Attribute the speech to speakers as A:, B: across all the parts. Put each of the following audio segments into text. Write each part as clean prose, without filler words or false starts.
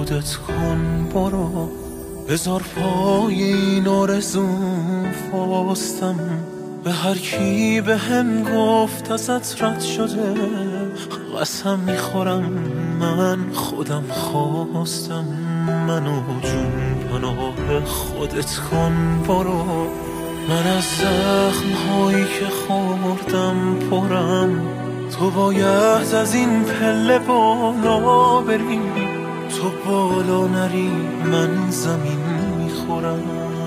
A: خودت کن برو، بذار پای این آرزوم فاستم. به هر کی به هم گفت ازت رد شده، قسم میخورم من خودم خواستم. منو جون پناه خودت کن برو، من از زخم‌هایی که خوردم پرم. تو باید از این پله بالا بری، تو بالا نری من زمین میخورم.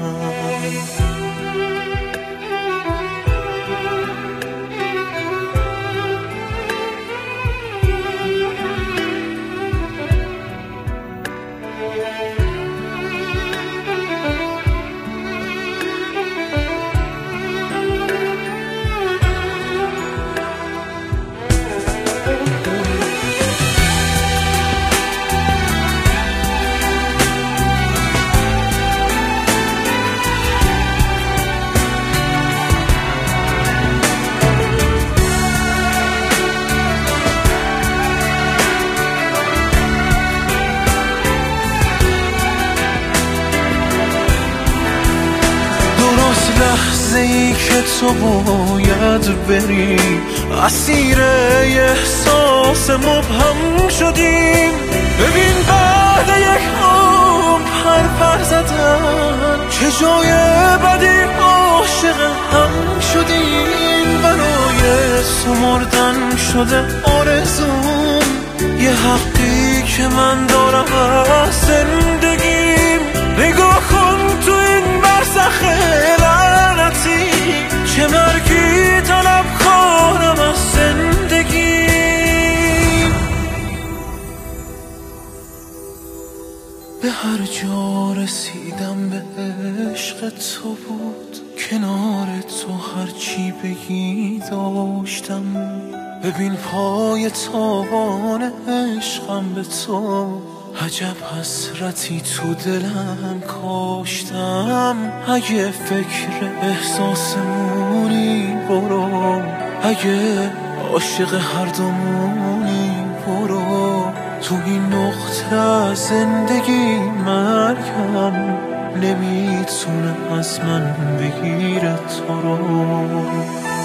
A: لحظه‌ای که تو باید بری، اسیر احساس مبهم شدیم. ببین بعد یک عمر پر زدن، چه جای بدی عاشق هم شدیم. برای سمردن شده آرزوم، یه حقی که من دارم از زندگیم. نگاه کن تو این برزخ لعنتی، چه مرگی طلب کنم از زندگی. به هر جا رسیدم به عشق تو بود، کنار تو هرچی بگی داشتم. ببین پای تابان عشقم به تو، عجب حسرتی تو دلم کاشتم. اگه فکر احساسمونی برو، اگه عاشق هر دومونی برو. تو این نقطه از زندگی مرگم نمیتونه از من بگیره تو رو.